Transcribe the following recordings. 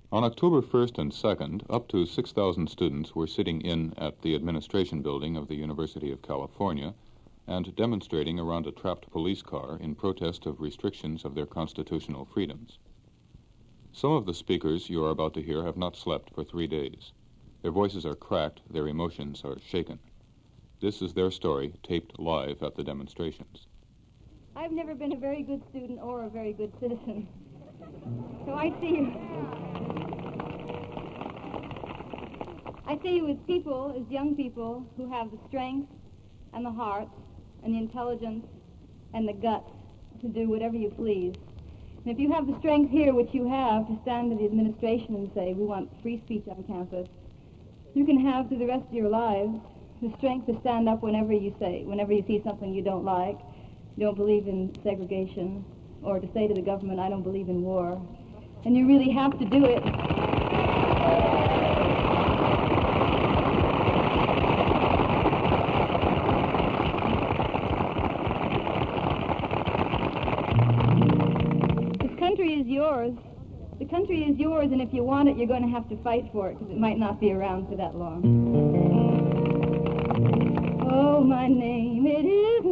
On October 1st and 2nd, up to 6,000 students were sitting in at the administration building of the University of California and demonstrating around a trapped police car in protest of restrictions of their constitutional freedoms. Some of the speakers you are about to hear have not slept for 3 days. Their voices are cracked, their emotions are shaken. This is their story, taped live at the demonstrations. I've never been a very good student or a very good citizen. So I see you as people, as young people, who have the strength and the heart and the intelligence and the guts to do whatever you please. And if you have the strength here, which you have, to stand to the administration and say, we want free speech on campus, you can have through the rest of your lives the strength to stand up whenever you see something you don't like, you don't believe in segregation, or to say to the government, I don't believe in war. And you really have to do it. This country is yours. The country is yours, and if you want it, you're going to have to fight for it, because it might not be around for that long. Oh, my name, it is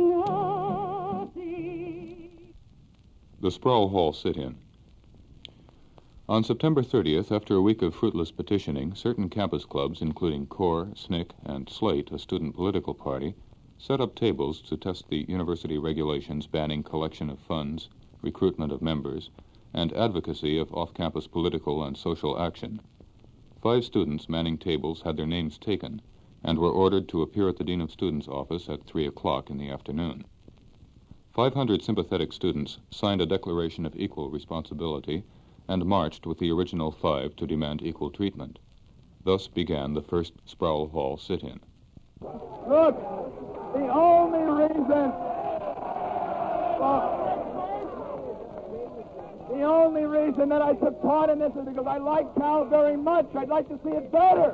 nothing. The Sproul Hall sit-in. On September 30th, after a week of fruitless petitioning, certain campus clubs, including CORE, SNCC, and SLATE, a student political party, set up tables to test the university regulations banning collection of funds, recruitment of members, and advocacy of off-campus political and social action. 5 students manning tables had their names taken and were ordered to appear at the Dean of Students' office at 3 o'clock in the afternoon. 500 sympathetic students signed a declaration of equal responsibility and marched with the original 5 to demand equal treatment. Thus began the first Sproul Hall sit-in. Look, the only reason that I took part in this is because I like Cal very much. I'd like to see it better.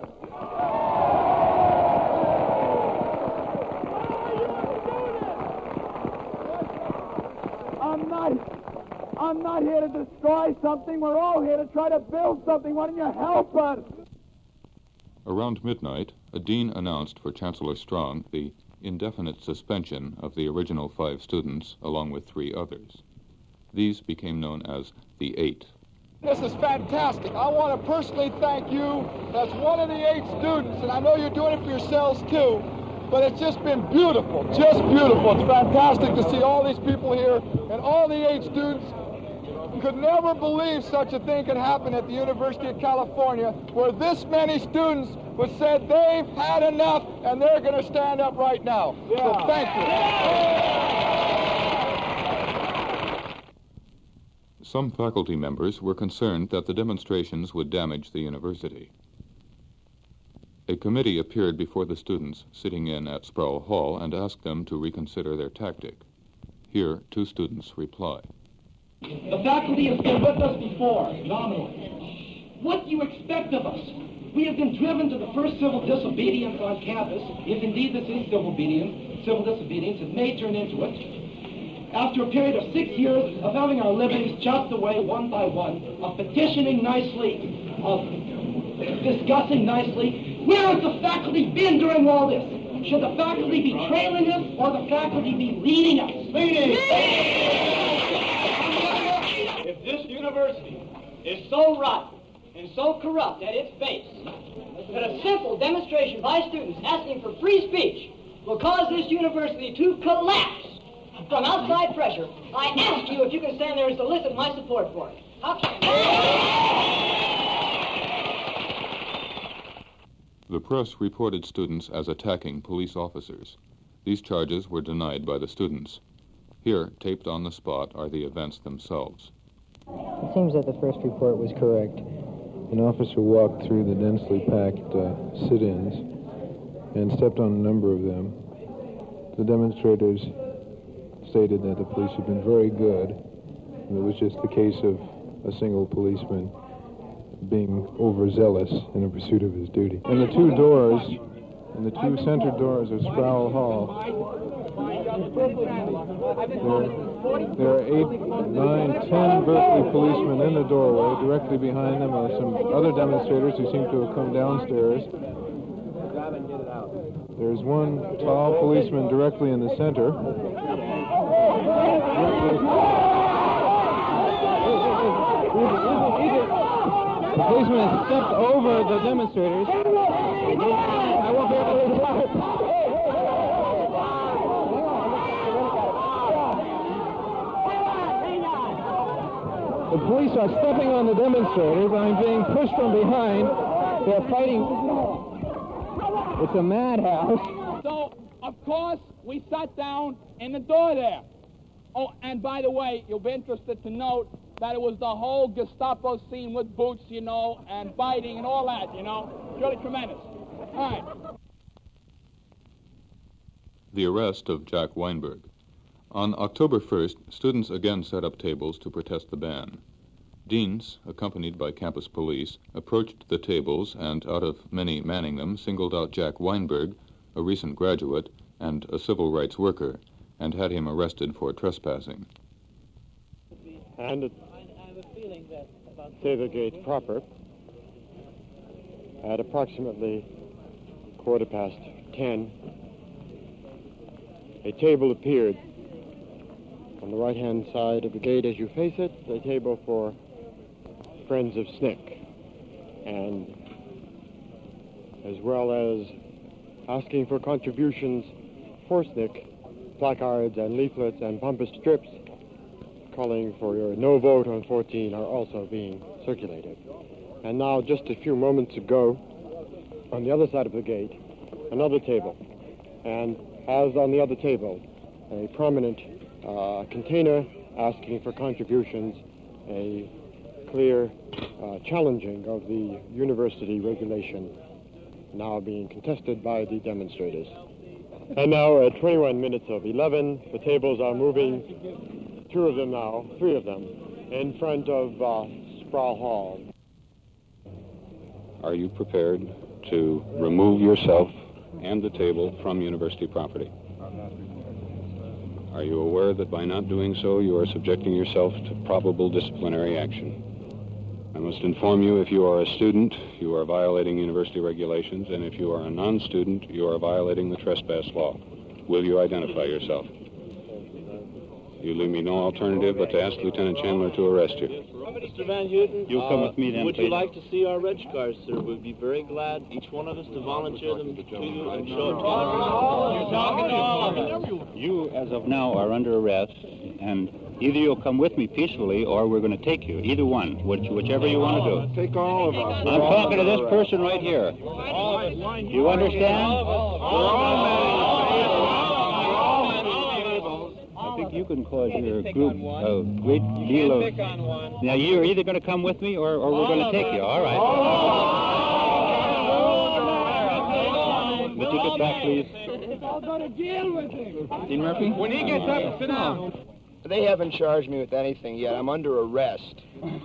I'm not here to destroy something. We're all here to try to build something. Why don't you help us? Around midnight, a dean announced for Chancellor Strong the indefinite suspension of the original 5 students, along with 3 others. These became known as the 8. This is fantastic. I want to personally thank you as one of the 8 students, and I know you're doing it for yourselves too, but it's just been beautiful, just beautiful. It's fantastic to see all these people here, and all the 8 students could never believe such a thing could happen at the University of California, where this many students would said they've had enough, and they're going to stand up right now. Yeah. So thank you. Some faculty members were concerned that the demonstrations would damage the university. A committee appeared before the students sitting in at Sproul Hall and asked them to reconsider their tactic. Here, 2 students reply. The faculty has been with us before, nominally. What do you expect of us? We have been driven to the first civil disobedience on campus, if indeed this is civil disobedience, it may turn into it. After a period of 6 years of having our livings chopped away one by one, of petitioning nicely, of discussing nicely, where has the faculty been during all this? Should the faculty be trailing us or the faculty be leading us? Leading! If this university is so rotten and so corrupt at its base that a simple demonstration by students asking for free speech will cause this university to collapse from outside pressure, I ask you if you can stand there and solicit my support for it. How can The press reported students as attacking police officers. These charges were denied by the students. Here, taped on the spot, are the events themselves. It seems that the first report was correct. An officer walked through the densely packed sit-ins and stepped on a number of them. The demonstrators stated that the police had been very good, and it was just the case of a single policeman being overzealous in the pursuit of his duty. And the 2 doors and the two center doors of Sproul Hall. There are 8, 9, 10 Berkeley policemen in the doorway. Directly behind them are some other demonstrators who seem to have come downstairs. There's one tall policeman directly in the center. The policeman has stepped over the demonstrators. I won't be able to The police are stepping on the demonstrators. I'm being pushed from behind. They're fighting. It's a madhouse. So, of course, we sat down in the door there. Oh, and by the way, you'll be interested to note that it was the whole Gestapo scene with boots, you know, and biting and all that, you know. It's really tremendous. All right. The arrest of Jack Weinberg. On October 1st, students again set up tables to protest the ban. Deans, accompanied by campus police, approached the tables and, out of many manning them, singled out Jack Weinberg, a recent graduate and a civil rights worker, and had him arrested for trespassing. And say the gate proper, at approximately 10:15, a table appeared on the right-hand side of the gate as you face it, a table for Friends of SNCC, and as well as asking for contributions for SNCC, placards and leaflets and pompous strips calling for your no vote on 14 are also being circulated. And now, just a few moments ago, on the other side of the gate, another table, and as on the other table, a prominent container asking for contributions, a clear challenging of the university regulation now being contested by the demonstrators. And now at 21 minutes of 11, the tables are moving, three of them, in front of Sproul Hall. Are you prepared to remove yourself and the table from university property? Are you aware that by not doing so, you are subjecting yourself to probable disciplinary action? I must inform you, if you are a student, you are violating university regulations, and if you are a non-student, you are violating the trespass law. Will you identify yourself? You leave me no alternative but to ask Lieutenant Chandler to arrest you. Mr. Van Houten, you'll come with me then, would please. you like to see our reg cards, sir? We'd be very glad, each one of us, to volunteer them to you and show it to You're talking to all of us. You, as of now, are under arrest, and either you'll come with me peacefully or we're going to take you. Either one, whichever you want to do. Take all of us. I'm talking to this person right here. You understand? I think you can cause your group a great deal of... Now, you're either going to come with me or we're going to take you. All right. The ticket back, please. I'll go to jail with him. Dean Murphy? When he gets up, sit down. They haven't charged me with anything yet. I'm under arrest.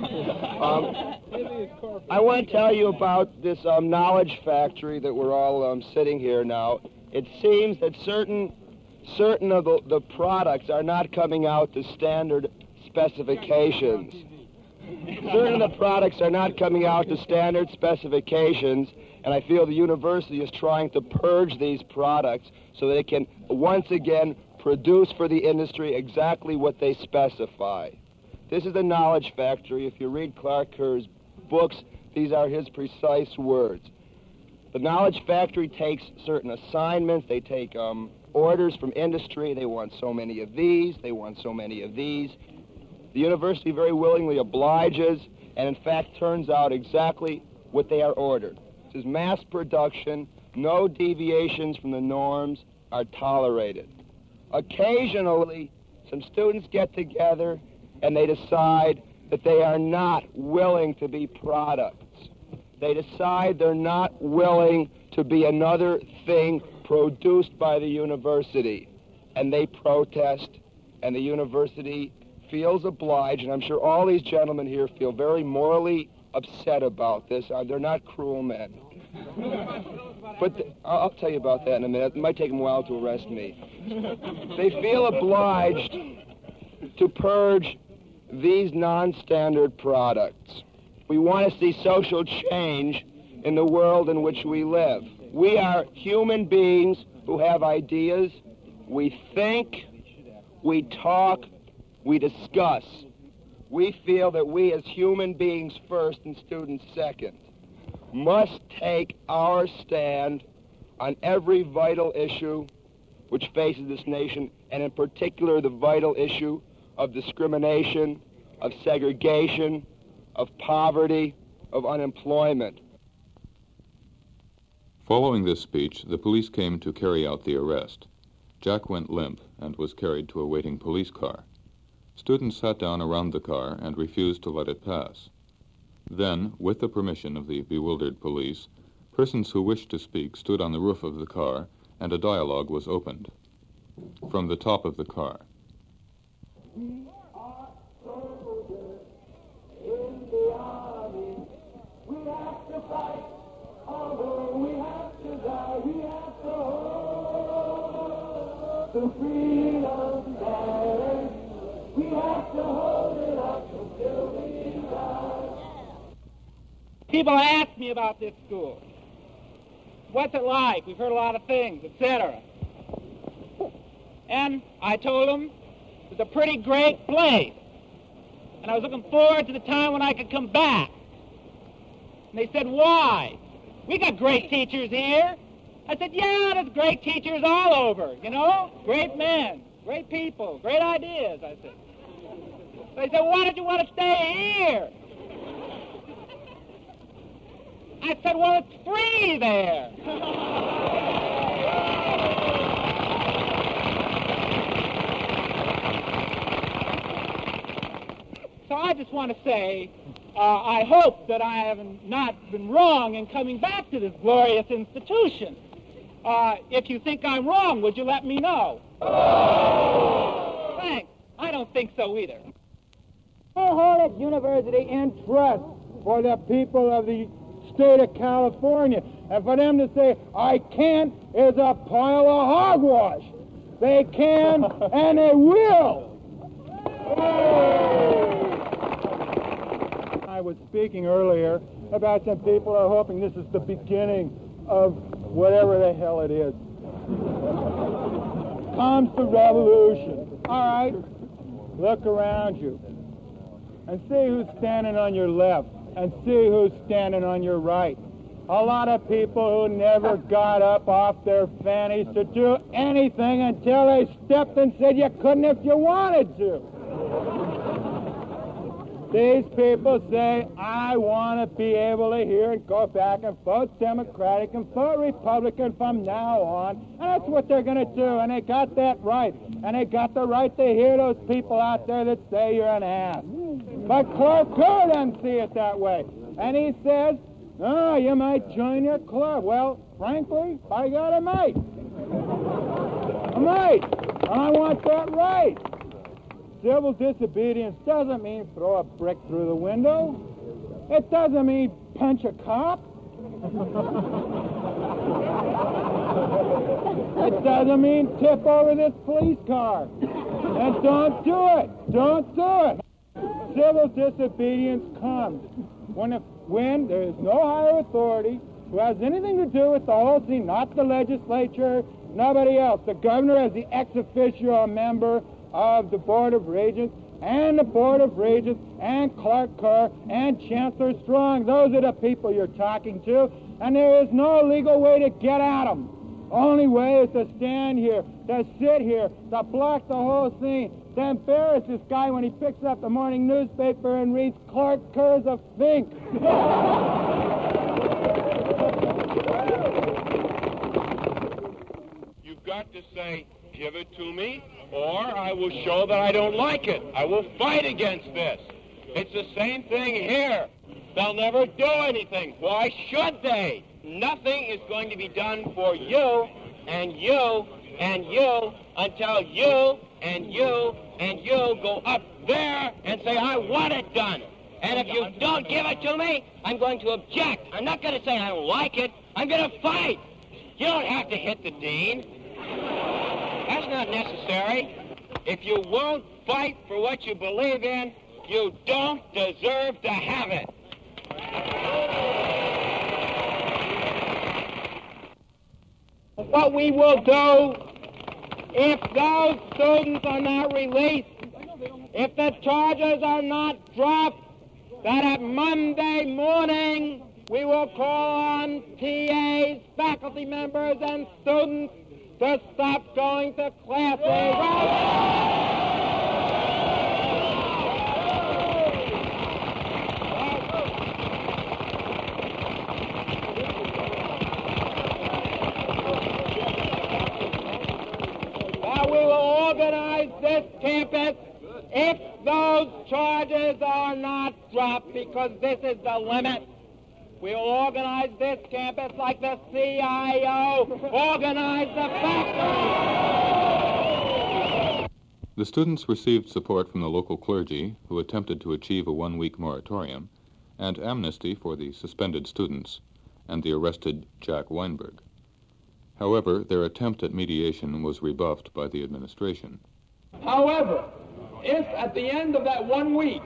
I want to tell you about this knowledge factory that we're all sitting here now. It seems that certain of the products are not coming out to standard specifications. Certain of the products are not coming out to standard specifications, and I feel the university is trying to purge these products so that it can once again produce for the industry exactly what they specify. This is the knowledge factory. If you read Clark Kerr's books, these are his precise words. The knowledge factory takes certain assignments. They take orders from industry. They want so many of these. They want so many of these. The university very willingly obliges and, in fact, turns out exactly what they are ordered. This is mass production. No deviations from the norms are tolerated. Occasionally, some students get together and they decide that they are not willing to be products. They decide they're not willing to be another thing produced by the university. And they protest, and the university feels obliged, and I'm sure all these gentlemen here feel very morally upset about this. They're not cruel men. But I'll tell you about that in a minute. It might take them a while to arrest me. They feel obliged to purge these non-standard products. We want to see social change in the world in which we live. We are human beings who have ideas. We think, we talk, we discuss. We feel that we as human beings first and students second must take our stand on every vital issue which faces this nation, and in particular the vital issue of discrimination, of segregation, of poverty, of unemployment. Following this speech, the police came to carry out the arrest. Jack went limp and was carried to a waiting police car. Students sat down around the car and refused to let it pass. Then, with the permission of the bewildered police, persons who wished to speak stood on the roof of the car, and a dialogue was opened. From the top of the car. We are soldiers in the army. We have to fight, although we have to die. We have to hold the freedom banner. We have to hold it up until we die. People ask me about this school. What's it like? We've heard a lot of things, etc. And I told them it's a pretty great place. And I was looking forward to the time when I could come back. And they said, why? We got great teachers here. I said, yeah, there's great teachers all over, you know? Great men, great people, great ideas, I said. They said, why did you want to stay here? I said, well, it's free there. So I just want to say, I hope that I have not been wrong in coming back to this glorious institution. If you think I'm wrong, would you let me know? Thanks. I don't think so either. I hold this university in trust for the people of the state of California. And for them to say, I can't, is a pile of hogwash. They can and they will. I was speaking earlier about some people are hoping this is the beginning of whatever the hell it is. Comes the revolution. All right, look around you and see who's standing on your left and see who's standing on your right. A lot of people who never got up off their fannies to do anything until they stepped and said you couldn't if you wanted to. These people say, I want to be able to hear and go back and vote Democratic and vote Republican from now on. And that's what they're going to do. And they got that right. And they got the right to hear those people out there that say you're an ass. But Clark Kerr doesn't see it that way. And he says, oh, you might join your club. Well, frankly, by God, I might. I might. And I want that right. Civil disobedience doesn't mean throw a brick through the window. It doesn't mean punch a cop. It doesn't mean tip over this police car. And don't do it. Don't do it. Civil disobedience comes when there is no higher authority who has anything to do with the whole thing, not the legislature, nobody else. The governor as the ex officio member of the Board of Regents, and the Board of Regents, and Clark Kerr, and Chancellor Strong. Those are the people you're talking to, and there is no legal way to get at them. Only way is to stand here, to sit here, to block the whole thing, to embarrass this guy when he picks up the morning newspaper and reads Clark Kerr's a fink. You've got to say, give it to me, or I will show that I don't like it. I will fight against this. It's the same thing here. They'll never do anything. Why should they? Nothing is going to be done for you and you and you until you and you and you go up there and say, I want it done. And if you don't give it to me, I'm going to object. I'm not going to say I don't like it. I'm going to fight. You don't have to hit the dean. That's not necessary. If you won't fight for what you believe in, you don't deserve to have it. What we will do, if those students are not released, if the charges are not dropped, that at Monday morning we will call on TAs, faculty members, and students to stop going to classes. We will organize this campus if those charges are not dropped, because this is the limit. We will organize this campus like the CIO organized the factory. The students received support from the local clergy, who attempted to achieve a one-week moratorium, and amnesty for the suspended students and the arrested Jack Weinberg. However, their attempt at mediation was rebuffed by the administration. However, if at the end of that 1 week,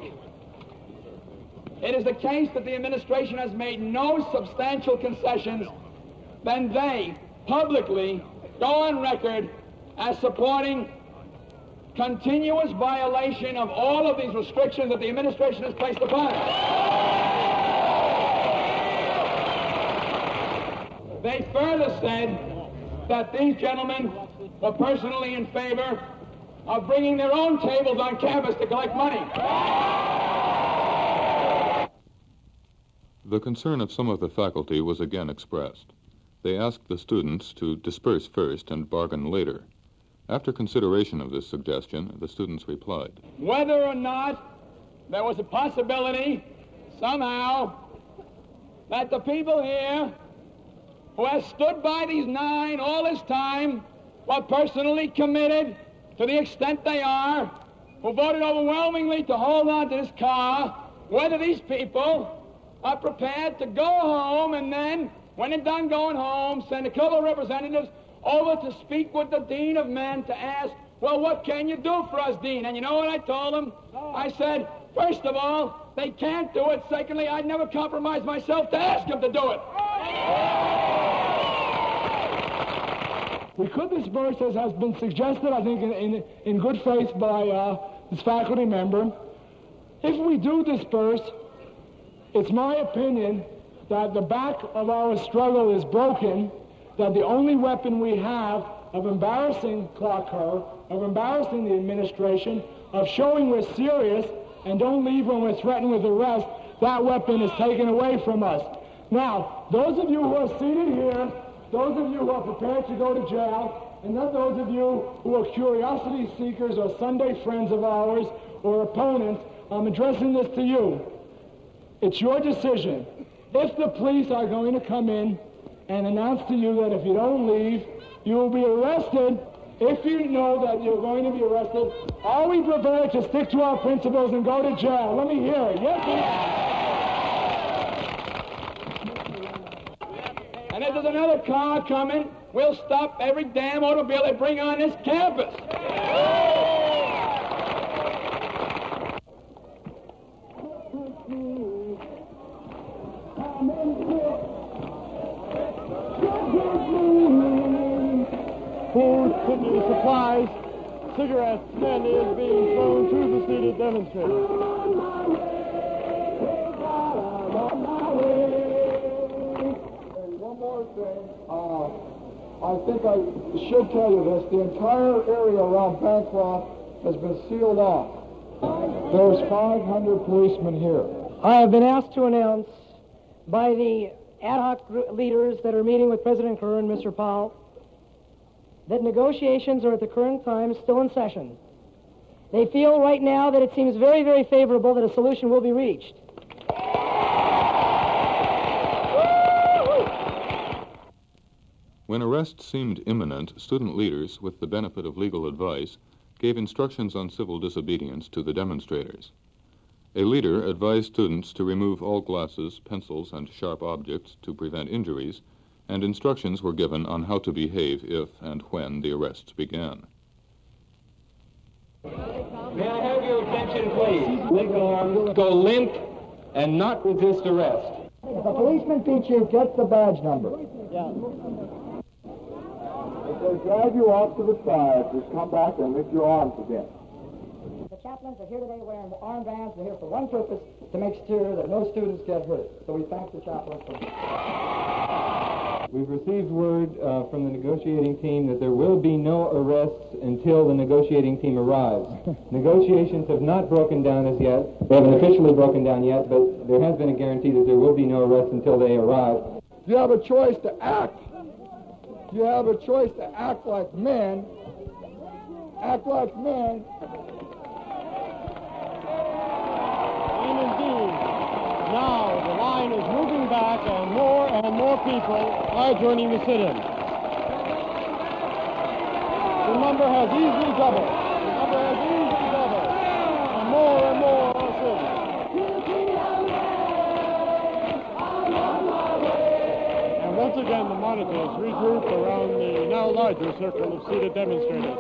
it is the case that the administration has made no substantial concessions, then they publicly go on record as supporting continuous violation of all of these restrictions that the administration has placed upon us. They further said that these gentlemen were personally in favor of bringing their own tables on campus to collect money. The concern of some of the faculty was again expressed. They asked the students to disperse first and bargain later. After consideration of this suggestion, the students replied, Whether or not there was a possibility, somehow, that the people here who have stood by these 9 all this time were personally committed to the extent they are, who voted overwhelmingly to hold on to this car, whether these people are prepared to go home and then, when they're done going home, send a couple of representatives over to speak with the Dean of Men to ask, well, what can you do for us, Dean? And you know what I told them? I said, first of all, they can't do it. Secondly, I'd never compromise myself to ask them to do it. We could disperse, as has been suggested, I think, in good faith by this faculty member. If we do disperse, it's my opinion that the back of our struggle is broken, that the only weapon we have of embarrassing Clark Kerr, of embarrassing the administration, of showing we're serious and don't leave when we're threatened with arrest, that weapon is taken away from us. Now, those of you who are seated here, those of you who are prepared to go to jail, and not those of you who are curiosity seekers or Sunday friends of ours or opponents, I'm addressing this to you. It's your decision. If the police are going to come in and announce to you that if you don't leave, you will be arrested, if you know that you're going to be arrested, are we prepared to stick to our principles and go to jail? Let me hear it. Yes, And if there's another car coming, we'll stop every damn automobile they bring on this campus. Food, cooking supplies, cigarettes, candy is being thrown to the seated demonstrators. I think I should tell you this. The entire area around Bancroft has been sealed off. There's 500 policemen here. I have been asked to announce by the ad hoc leaders that are meeting with President Kerr and Mr. Powell that negotiations are at the current time still in session. They feel right now that it seems very, very favorable that a solution will be reached. When arrest seemed imminent, student leaders, with the benefit of legal advice, gave instructions on civil disobedience to the demonstrators. A leader advised students to remove all glasses, pencils, and sharp objects to prevent injuries, and instructions were given on how to behave if and when the arrests began. May I have your attention, please? Link arms, go limp, and not resist arrest. If a policeman beats you, get the badge number. Yeah. If they drag you off to the side, just come back and lift your arms again. The chaplains are here today wearing armbands. They're here for one purpose, to make sure that no students get hurt. So we thank the chaplains for that. We've received word from the negotiating team that there will be no arrests until the negotiating team arrives. Negotiations have not broken down as yet. They haven't officially broken down yet, but there has been a guarantee that there will be no arrests until they arrive. You have a choice to act. You have a choice to act like men. Act like men. And indeed, now the line is moving back and more people are joining the sit-in. The number has easily doubled. And more are sitting. And once again, the monitors regroup around the now larger circle of seated demonstrators.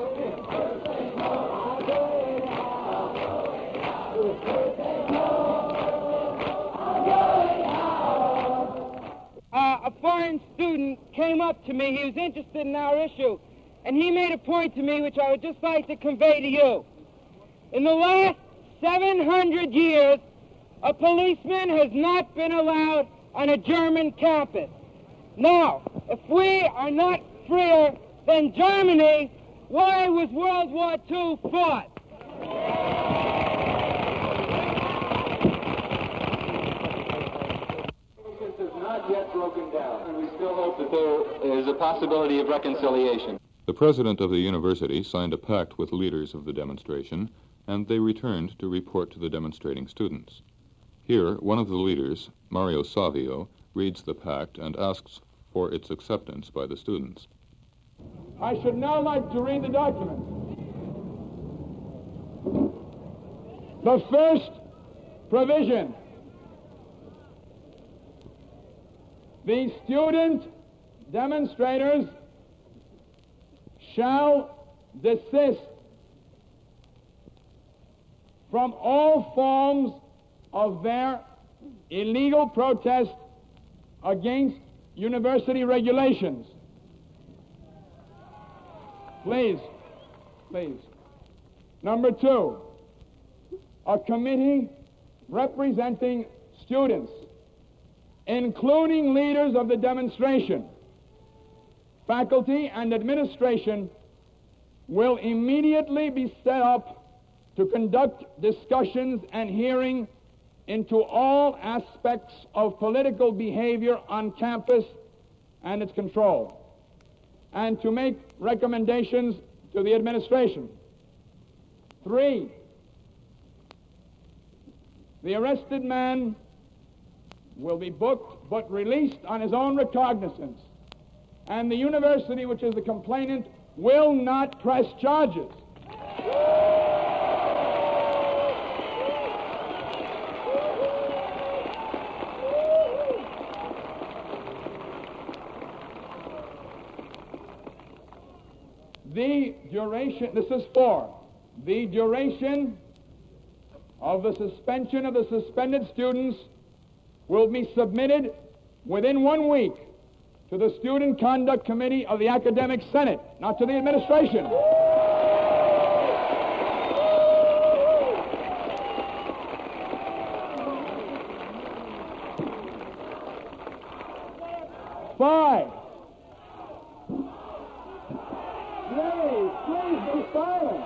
A foreign student came up to me. He was interested in our issue, and he made a point to me which I would just like to convey to you. In the last 700 years, a policeman has not been allowed on a German campus. Now, if we are not freer than Germany, why was World War II fought? Has not yet broken down, and we still hope that there is a possibility of reconciliation. The president of the university signed a pact with leaders of the demonstration, and they returned to report to the demonstrating students. Here, one of the leaders, Mario Savio, reads the pact and asks for its acceptance by the students. I should now like to read the document. The first provision. The student demonstrators shall desist from all forms of their illegal protest against university regulations. Please. Number 2, a committee representing students, including leaders of the demonstration, faculty, and administration, will immediately be set up to conduct discussions and hearing into all aspects of political behavior on campus and its control, and to make recommendations to the administration. 3, the arrested man will be booked but released on his own recognizance, and the university, which is the complainant, will not press charges. The duration, this is 4, the duration of the suspension of the suspended students will be submitted within 1 week to the Student Conduct Committee of the Academic Senate, not to the administration. Five. Please be silent.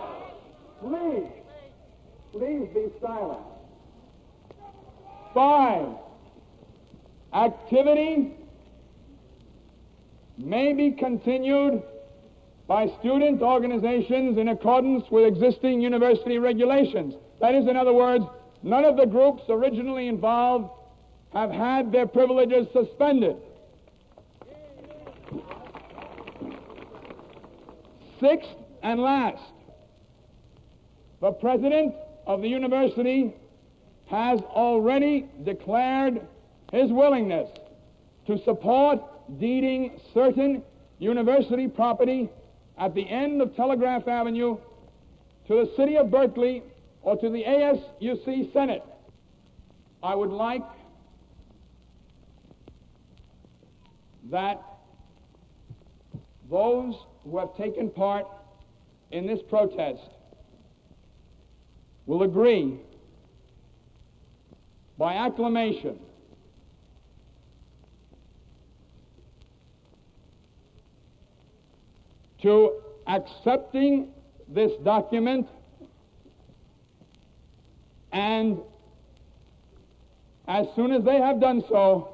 Please be silent. 5, activity may be continued by student organizations in accordance with existing university regulations. That is, in other words, none of the groups originally involved have had their privileges suspended. 6th and last, the president of the university has already declared his willingness to support deeding certain university property at the end of Telegraph Avenue to the city of Berkeley or to the ASUC Senate. I would like that those who have taken part in this protest will agree by acclamation to accepting this document, and as soon as they have done so,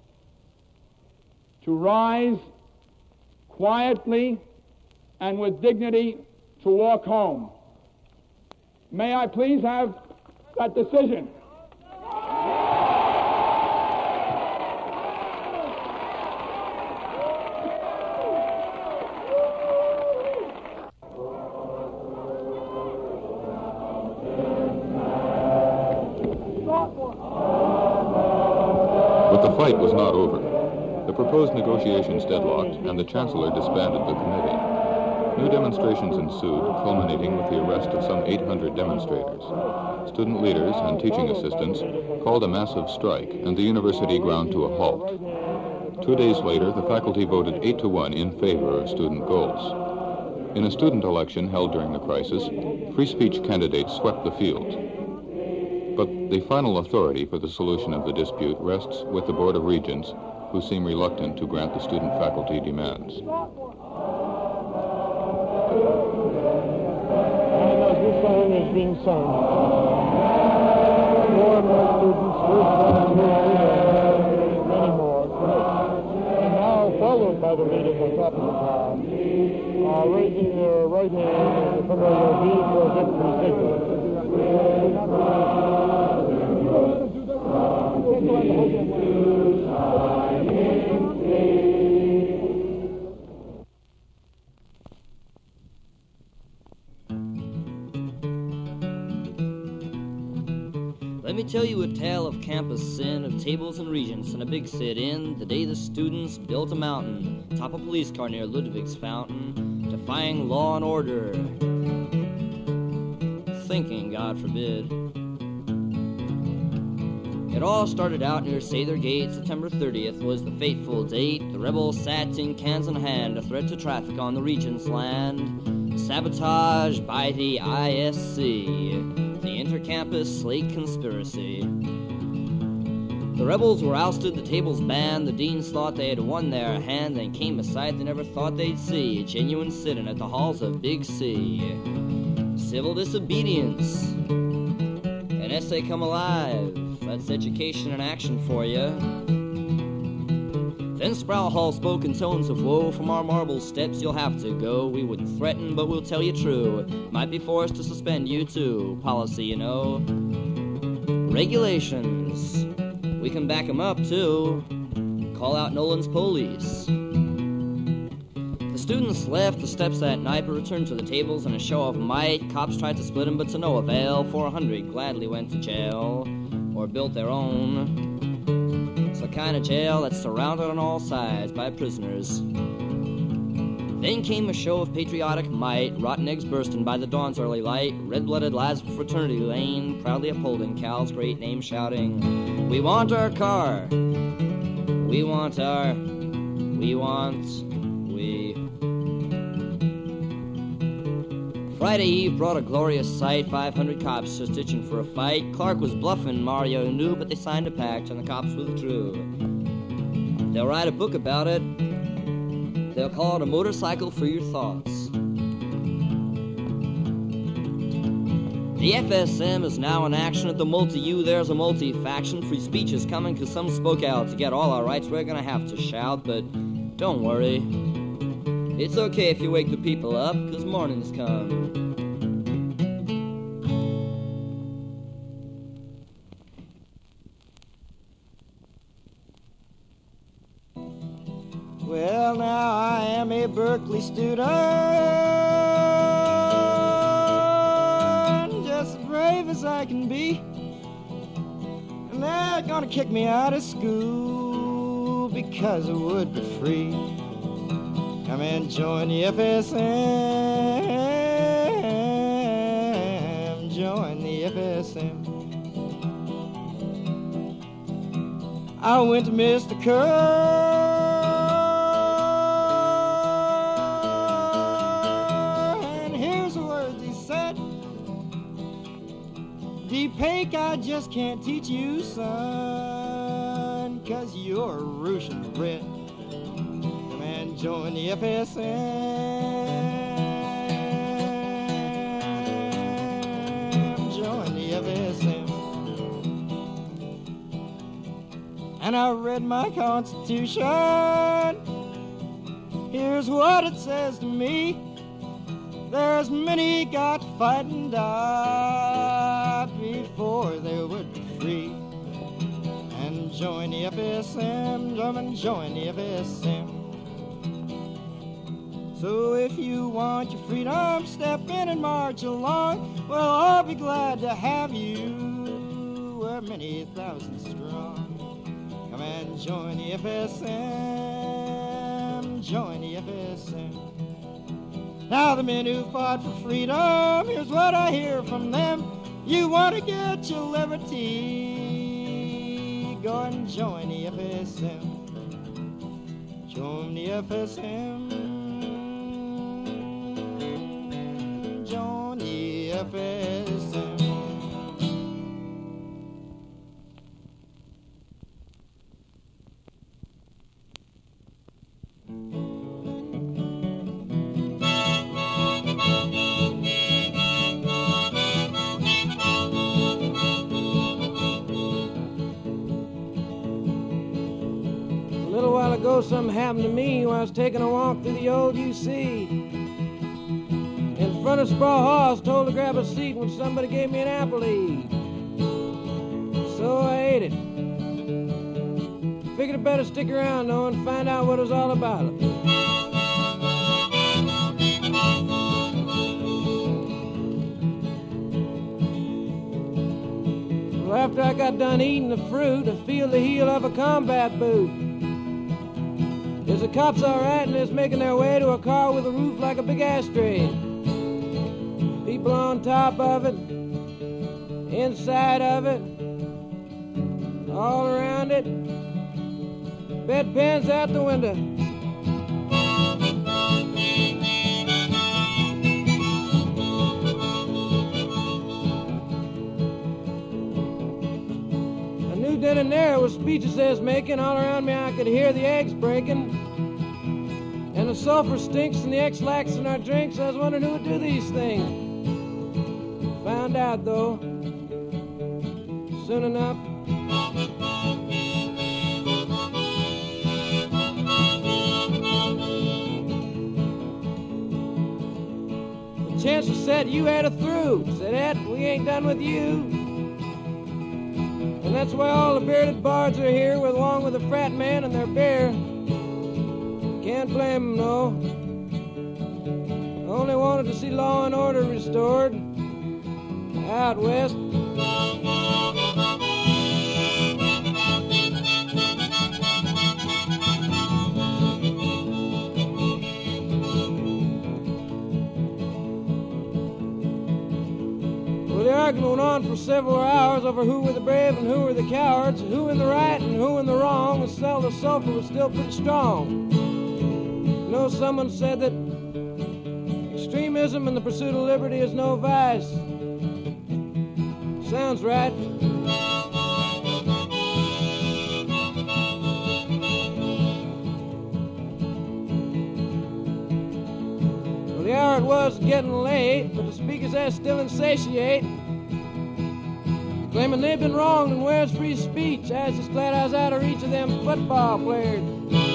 to rise quietly and with dignity to walk home. May I please have that decision? But the fight was not over. The proposed negotiations deadlocked, and the Chancellor disbanded the committee. New demonstrations ensued, culminating with the arrest of some 800 demonstrators. Student leaders and teaching assistants called a massive strike, and the university ground to a halt. 2 days later, the faculty voted 8-1 in favor of student goals. In a student election held during the crisis, free speech candidates swept the field. But the final authority for the solution of the dispute rests with the Board of Regents, who seem reluctant to grant the student-faculty demands. And as this song is being sung, more and more students, many more, and now followed by the leaders on top of the car, are raising their right hand in the familiar V for victory signal. Let me tell you a tale of campus sin, of tables and regents and a big sit-in, the day the students built a mountain, atop a police car near Ludwig's fountain, defying law and order, thinking, God forbid. It all started out near Sather Gate. September 30th was the fateful date. The rebels sat tin cans in hand, a threat to traffic on the Regent's land. Sabotage by the ISC, the inter-campus slate conspiracy. The rebels were ousted, the tables banned. The deans thought they had won their hand, then came a sight they never thought they'd see, a genuine sit-in at the halls of Big C. Civil disobedience, an essay come alive. That's education in action for you. Then Sproul Hall spoke in tones of woe. From our marble steps you'll have to go. We wouldn't threaten, but we'll tell you true. Might be forced to suspend you too. Policy, you know. Regulations, we can back 'em up too. Call out Nolan's police. The students left the steps that night, but returned to the tables in a show of might. Cops tried to split 'em, but to no avail. 400 gladly went to jail, or built their own. It's the kind of jail that's surrounded on all sides by prisoners. Then came a show of patriotic might, rotten eggs bursting by the dawn's early light, red-blooded lads of Fraternity Lane, proudly upholding Cal's great name, shouting, "We want our car, we want our, we want, we." Friday Eve brought a glorious sight, 500 cops just itching for a fight. Clark was bluffing, Mario knew, but they signed a pact and the cops withdrew. They'll write a book about it. They'll call it A Motorcycle for Your Thoughts. The FSM is now in action at the multi-U. There's a multi-faction. Free speech is coming because some spoke out. To get all our rights, we're going to have to shout, but don't worry. It's okay if you wake the people up, because morning's come. Well, now I am a Berkeley student, just as brave as I can be. gonna kick me out of school because it would be free. Come and join the FSM, join the FSM. I went to Mr. Kerr, and here's the words he said. Deep Pake, I just can't teach you, son, 'cause you're Russian bred. Come and join the FSM, join the FSM. And I read my Constitution. Here's what it says to me. There's many got to fight and die before they would be free. And join the FSM, join the FSM. So if you want your freedom, step in and march along. Well, I'll be glad to have you. We're many thousands strong. Come and join the FSM, join the FSM. Now the men who fought for freedom, here's what I hear from them. You want to get your liberty, go and join the FSM. Join the FSM, join the FSM. Something happened to me when I was taking a walk through the old UC. In front of Sproul Hall, I was told to grab a seat when somebody gave me an apple to eat. So I ate it. Figured I'd better stick around though and find out what it was all about. Well, after I got done eating the fruit, I feel the heel of a combat boot. There's the cops all right, and they're making their way to a car with a roof like a big ashtray. People on top of it, inside of it, all around it. Bedpans out the window. I knew then and there was speeches they was making. All around me I could hear the eggs breaking. And the sulfur stinks and the X-lax in our drinks. I was wondering who would do these things. Found out, though, soon enough. The chancellor said you had it through. Said, Ed, we ain't done with you. And that's why all the bearded bards are here, along with the frat man and their bear. Can't blame them, no. Only wanted to see law and order restored out west. Well, the argument went on for several hours over who were the brave and who were the cowards, who in the right and who in the wrong, and still the sulfur was still pretty strong. You know, someone said that extremism in the pursuit of liberty is no vice. Sounds right. Well, the hour it was getting late, but the speakers there still insatiate, claiming they've been wronged and where's free speech. I was just glad I was out of reach of them football players.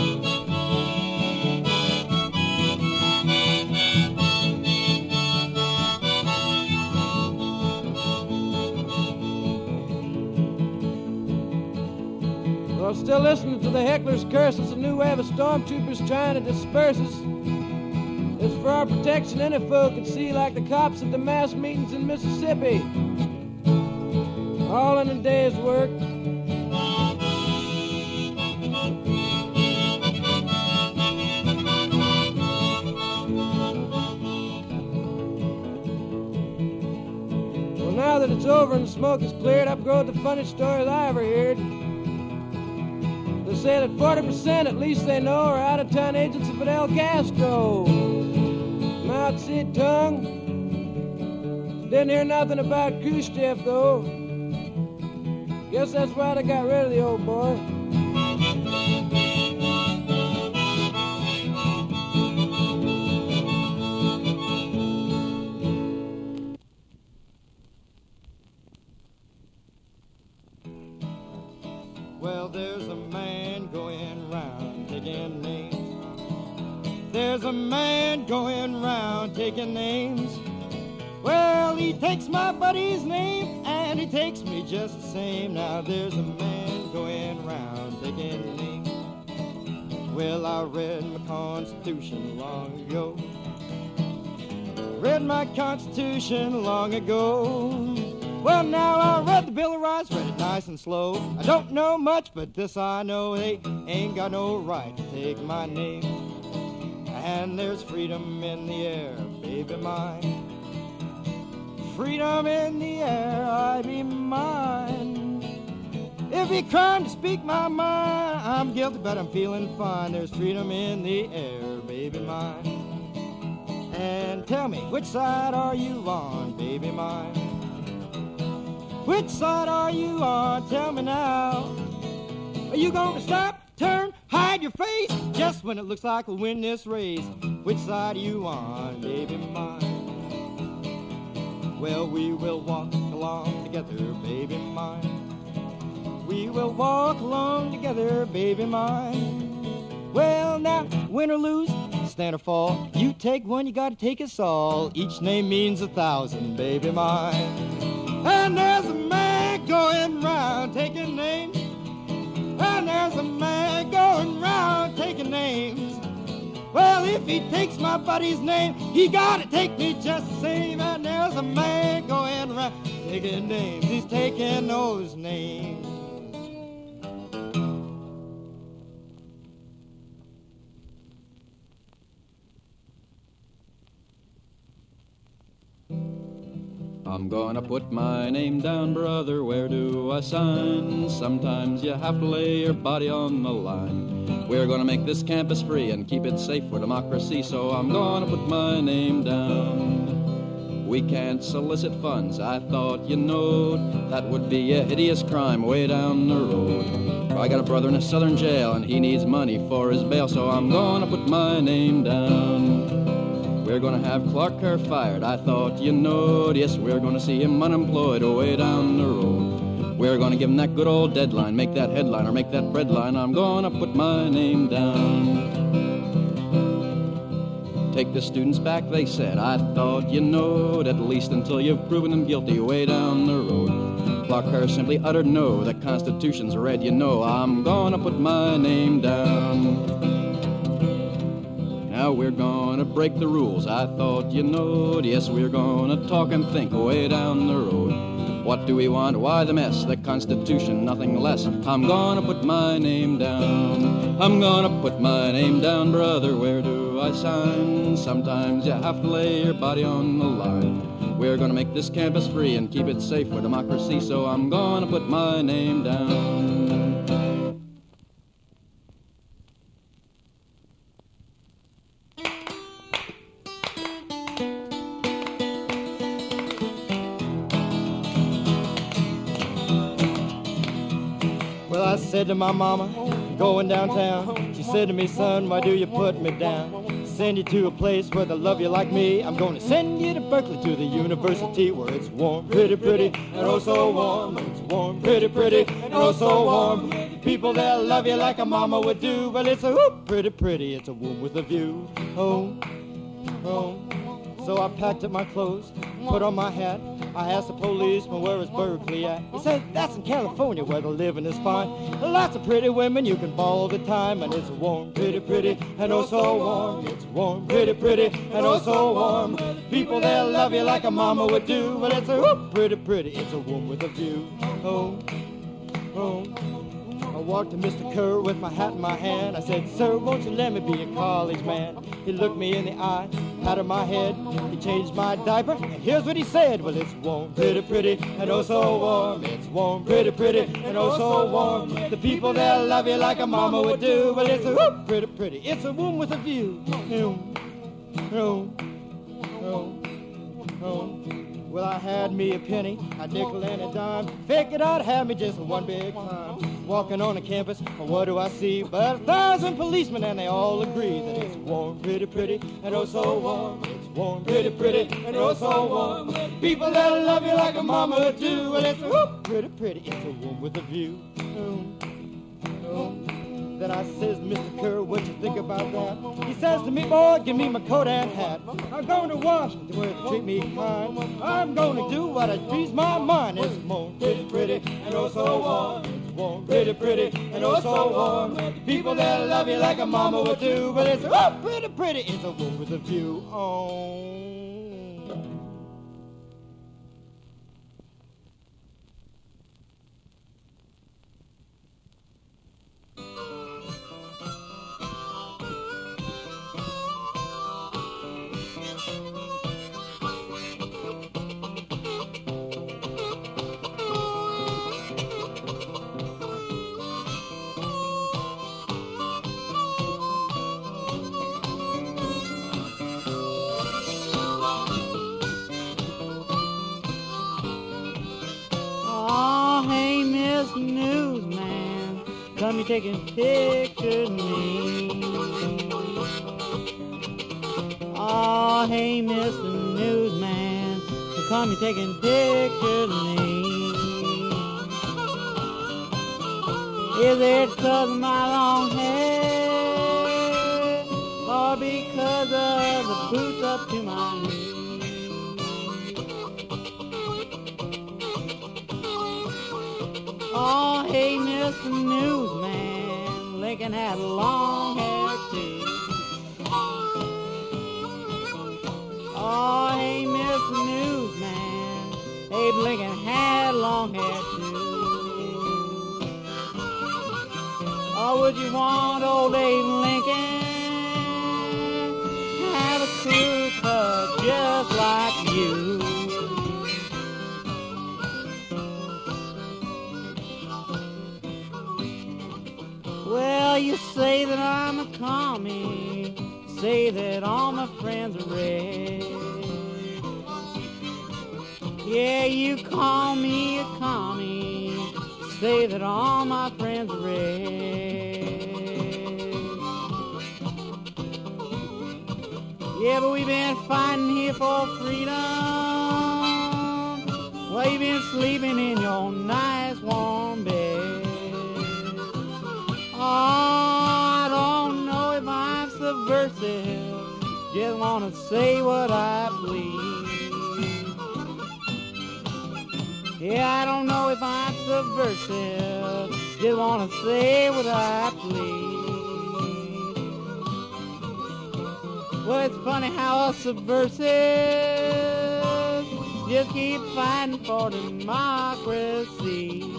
Well, still listening to the heckler's curses, a new wave of stormtroopers trying to disperse us. It's for our protection any fool could see, like the cops at the mass meetings in Mississippi. All in a day's work. over and the smoke is cleared, up growed the funniest stories I ever heard. They say that 40% at least they know are out-of-town agents of Fidel Castro. Mao Zedong. Didn't hear nothing about Khrushchev, though. Guess that's why they got rid of the old boy. Well, there's a man going round taking names. There's a man going round taking names. Well, he takes my buddy's name and he takes me just the same. Now there's a man going round taking names. Well, I read my Constitution long ago. Read my Constitution long ago. Well, now I read the Bill of Rights, read it nice and slow. I don't know much, but this I know, they ain't got no right to take my name. And there's freedom in the air, baby mine. Freedom in the air, I be mine. If he crime to speak my mind, I'm guilty, but I'm feeling fine. There's freedom in the air, baby mine. And tell me, which side are you on, baby mine? Which side are you on? Tell me now. Are you gonna stop, turn, hide your face just when it looks like we'll win this race? Which side are you on, baby mine? Well, we will walk along together, baby mine. We will walk along together, baby mine. Well, now, win or lose, stand or fall, you take one, you gotta take us all. Each name means 1,000, baby mine. And there's a man going round taking names. And there's a man going round taking names. Well, if he takes my buddy's name, he gotta take me just the same. And there's a man going around taking names. He's taking those names. I'm gonna put my name down, brother, where do I sign? Sometimes you have to lay your body on the line. We're gonna make this campus free and keep it safe for democracy, so I'm gonna put my name down. We can't solicit funds, I thought you know that would be a hideous crime way down the road. I got a brother in a southern jail and he needs money for his bail, so I'm gonna put my name down. We're gonna have Clark Kerr fired, I thought you knowed. Yes, we're gonna see him unemployed away down the road. We're gonna give him that good old deadline, make that headline or make that breadline. I'm gonna put my name down. Take the students back, they said, I thought you knowed. At least until you've proven them guilty way down the road. Clark Kerr simply uttered no, the Constitution's read, you know. I'm gonna put my name down. Now we're gonna break the rules, I thought you knowed. Yes, we're gonna talk and think way down the road. What do we want? Why the mess? The Constitution, nothing less. I'm gonna put my name down. I'm gonna put my name down, brother, where do I sign? Sometimes you have to lay your body on the line. We're gonna make this campus free and keep it safe for democracy, so I'm gonna put my name down. I said to my mama, going downtown, she said to me, son, why do you put me down? Send you to a place where they love you like me. I'm going to send you to Berkeley, to the university where it's warm, pretty, pretty, and oh so warm. It's warm, pretty, pretty, and oh so warm. People that love you like a mama would do. Well, it's a whoop, pretty, pretty, it's a womb with a view. Home, home. So I packed up my clothes, put on my hat. I asked the policeman, where is Berkeley at? He said, that's in California where the living is fine. Lots of pretty women you can ball all the time. And it's warm, pretty, pretty, and oh so warm. It's warm, pretty, pretty, and oh so warm. People that love you like a mama would do. Well, it's a whoop, pretty, pretty, it's a womb with a view. Home, home. I walked to Mr. Kerr with my hat in my hand. I said, sir, won't you let me be a college man? He looked me in the eye. patted my head, he changed my diaper, and here's what he said. Well, it's warm, pretty, pretty, and oh so warm. It's warm, pretty, pretty, and oh so warm. The people there love you like a mama would do. Well, it's a whoop, pretty, pretty, it's a room with a view. Well, I had me a penny, a nickel and a dime. Figured I'd have me just one big time. Walking on the campus, what do I see? But 1,000 policemen, and they all agree that it's warm, pretty, pretty, and oh so warm. It's warm, pretty, pretty, and oh so warm. People that love you like a mama would do. Well, it's whoop, pretty, pretty, it's a room with a view. Then I says, Mr. Kerr, what you think about that? He says to me, boy, give me my coat and hat. I'm going to Washington where they treat me kind. I'm going to do what I please my mind. It's warm, pretty, pretty, and oh so warm. It's warm, pretty, pretty, and oh so warm. People that love you like a mama would do. But it's pretty, pretty, it's a room with a view. Newsman, come you taking pictures of me. Oh, hey, Mr. Newsman, come you taking pictures of me. Is it 'cause of my long hair, or because of the boots up to my knees? Oh, hey, Mr. Newsman, Lincoln had long hair, too. Oh, hey, Mr. Newsman, Abe Lincoln had long hair, too. Oh, would you want old Abe Lincoln have a crew cut just like you? Well, you say that I'm a commie, say that all my friends are red. Yeah, you call me a commie, say that all my friends are red. Yeah, but we've been fighting here for freedom. Well, you've been sleeping in your nice warm bed. Oh, I don't know if I'm subversive, just want to say what I please. Yeah, I don't know if I'm subversive, just want to say what I please. Well, it's funny how us subversives just keep fighting for democracy.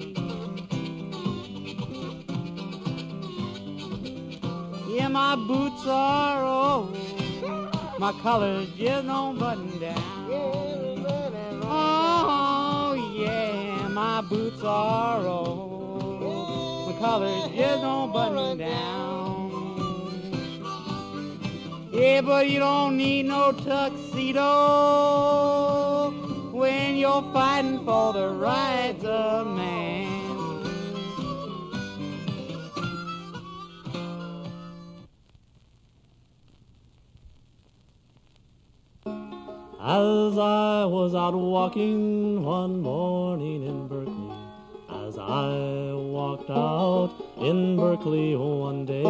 Yeah, my boots are old, my collar's just don't button down. Oh, yeah, my boots are old, my collar's just don't button down. Yeah, but you don't need no tuxedo when you're fighting for the rights of man. As I was out walking one morning in Berkeley, as I walked out in Berkeley one day,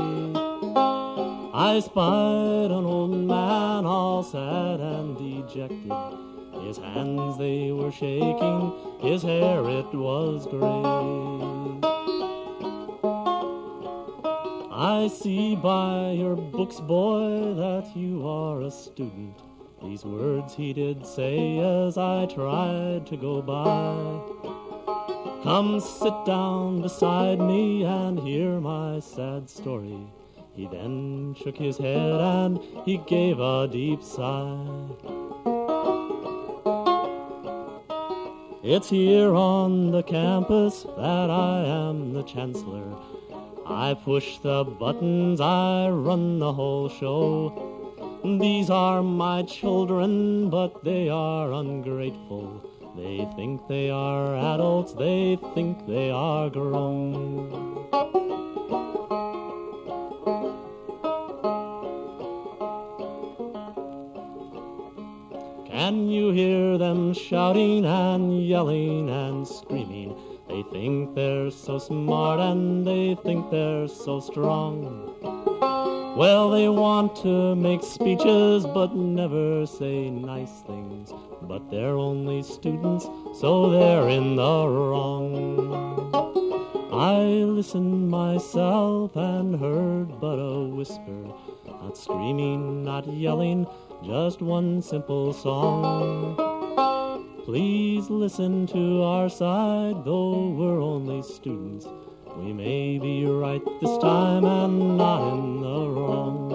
I spied an old man all sad and dejected. His hands they were shaking, his hair it was gray. I see by your books, boy, that you are a student. These words he did say as I tried to go by. Come sit down beside me and hear my sad story. He then shook his head and he gave a deep sigh. It's here on the campus that I am the chancellor. I push the buttons, I run the whole show. These are my children, but they are ungrateful. They think they are adults, they think they are grown. Can you hear them shouting and yelling and screaming? They think they're so smart and they think they're so strong. Well, they want to make speeches but never say nice things. But they're only students, so they're in the wrong. I listened myself and heard but a whisper, not screaming, not yelling, just one simple song. Please listen to our side, though we're only students. We may be right this time and not in the wrong.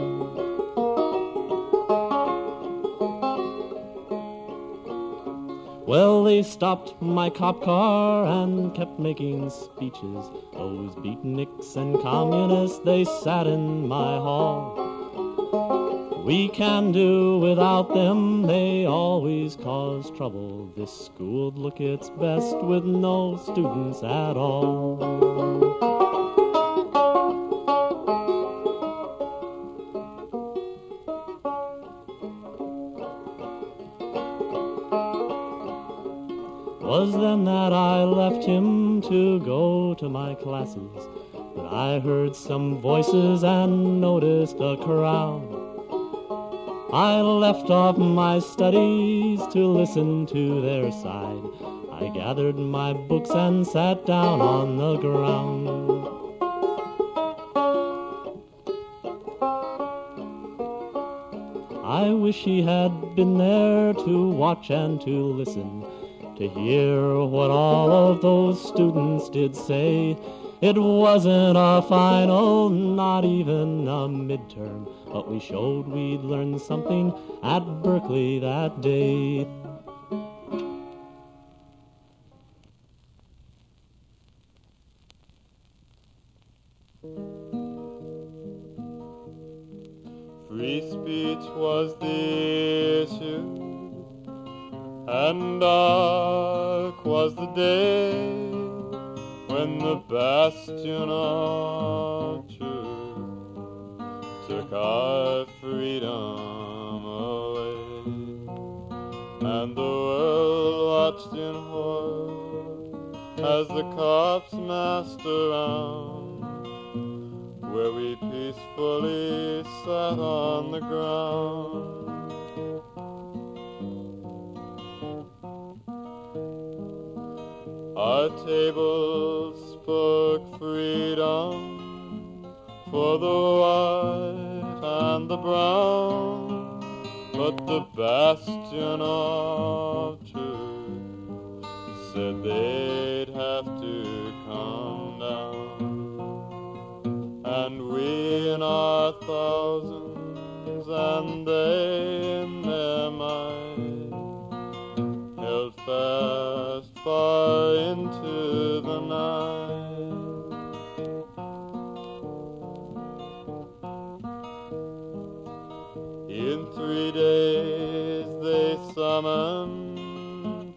Well, they stopped my cop car and kept making speeches. Those beatniks and communists, they sat in my hall. We can do without them, they always cause trouble. This school'd look its best with no students at all. Was then that I left him to go to my classes, but I heard some voices and noticed a crowd. I left off my studies to listen to their side. I gathered my books and sat down on the ground. I wish he had been there to watch and to listen, to hear what all of those students did say. It wasn't a final, not even a midterm, but we showed we'd learned something at Berkeley that day. Free speech was the issue, and dark was the day when the bastion of truth took our freedom away, and the world watched in horror as the cops massed around, where we peacefully sat on the ground. Our tables spoke freedom for the white and the brown, but the bastion of truth said they'd have to come down. And we in our thousands and they in their might held fast far into the night. In 3 days they summoned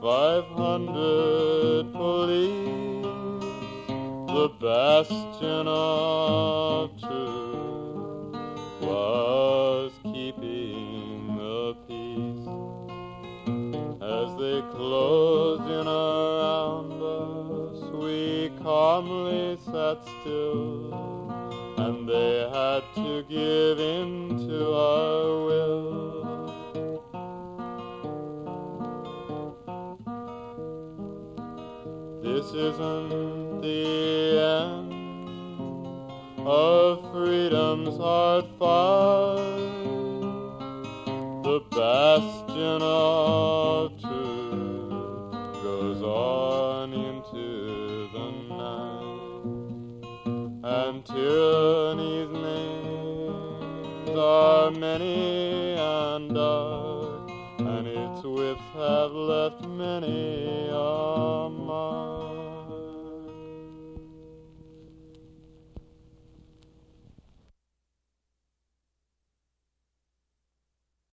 500 police. The bastion of truth was keeping the peace. As they closed in around us, we calmly sat still, and they had to give in to our will. This isn't the end of freedom's hard fight. The bastion of truth goes on into the night, and and tyranny's names are many and dark, and its whips have left many a mark.